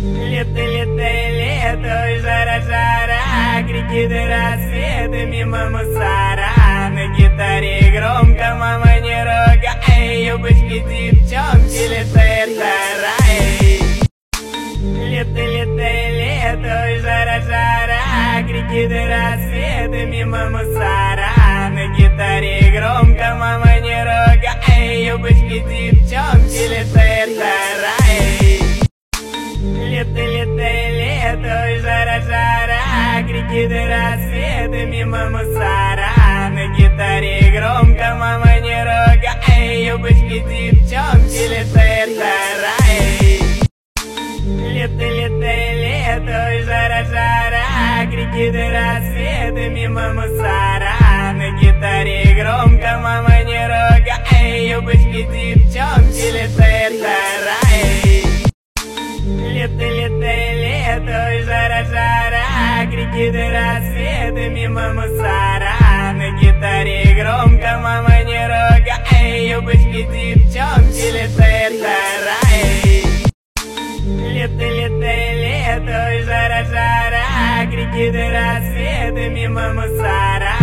Лето, лето, лето, и жара, жара, крики до рассвета мимо мусора. На гитаре громко, мама, не ругай, юбочки девчонки, лето это рай. Лето, лето, лето, и жара, жара, крики до рассвета мимо мусора. На гитаре громко, мама, не ругай, юбочки девчонки, лето это рай. Лето, лето, лето, и жара, жара, крики до рассвета мимо мусора. На гитаре громко, мама, не ругай, юбочки девчонки, лето это рай. Лето, лето, лето, и жара, жара, крики до рассвета мимо мусора. На гитаре громко, мама, не ругай, юбочки девчонки, лето это рай. Лето, лето, лето, и жара, жара, крики до рассвета мимо мусора. На гитаре громко, мама, не ругай, юбочки девчонки, лето это рай. Лето, лето, лето, и жара, жара, крики до рассвета мимо мусора.